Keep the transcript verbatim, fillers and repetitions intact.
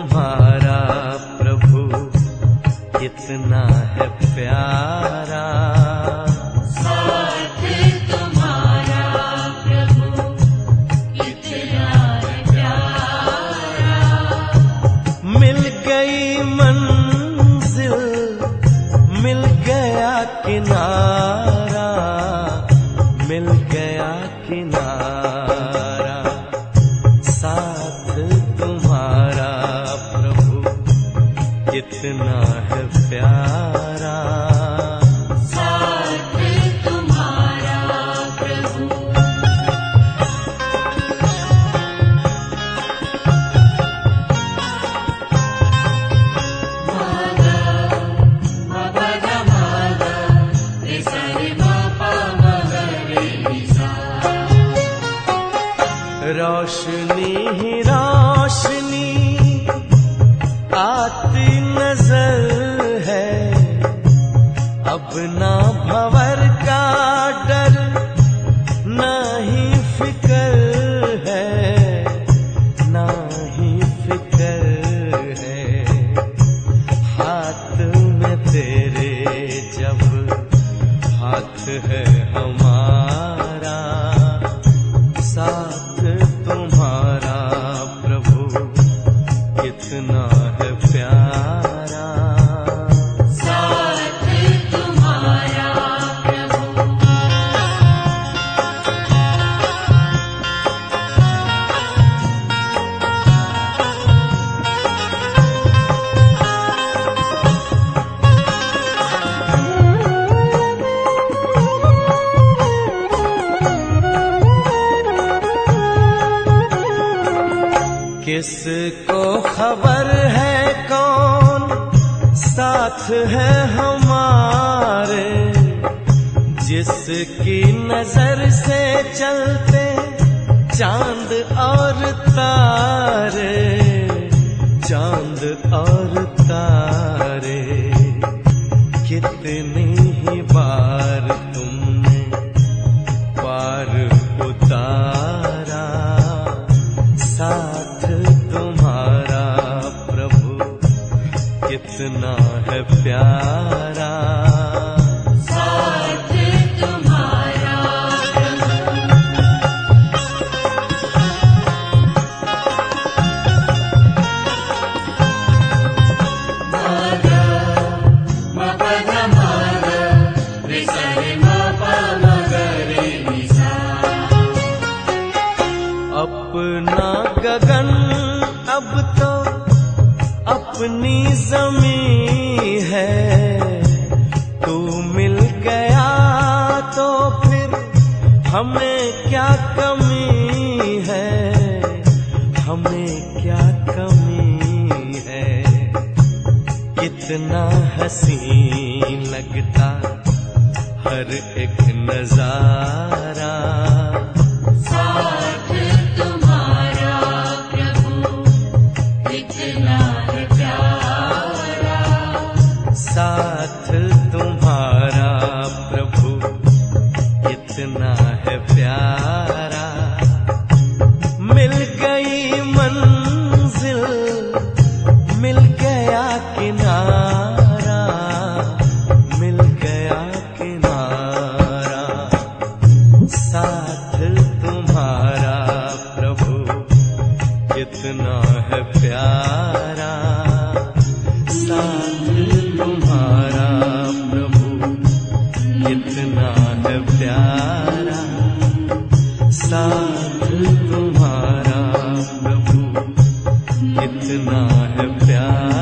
तुम्हारा प्रभु कितना है प्यारा। साथ तुम्हारा प्रभु कितना है प्यारा। मिल गई मंजिल मिल गया किनारा, मिल गया किनारा। साथ तुम्हारा प्रभु कितना है प्यारा। साथ तुम्हारा प्रभु। मागा मबगा मागा रे सारे मापा मगरे निसा। रोशनी ही रोशनी आती नजर है, अब ना भंवर का डर ना ही फिकर है, ना ही फिकर है। हाथ में तेरे जब हाथ है हमारा, साथ तुम्हारा प्रभु कितना है प्यारा। साथ तुम्हारा प्रभु। किसको खबर है कौन साथ है हमारे, जिसकी नजर से चलते चांद और तारे, चांद और तारे। कितनी ही बार तुमने पार उतारा, साथ तुम्हारा प्रभु कितना है प्यारा। साथ तुम्हारा प्रभु। मागा मबगा मागा रे सारे मापा मगरे निसा। अपना गगन अब तो अपनी ज़मीं है, तू मिल गया तो फिर हमें क्या कमी है, हमें क्या कमी है। कितना हसीन लगता हर एक नजारा। साथ तुम्हारा प्रभु कितना है प्यारा। साथ तुम्हारा प्रभु कितना है प्यारा। मिल गई मंजिल मिल गया किनारा, मिल गया किनारा। साथ तुम्हारा प्रभु कितना है प्यारा। साथ तुम्हारा प्रभु कितना है प्यारा। साथ तुम्हारा प्रभु कितना है प्यारा।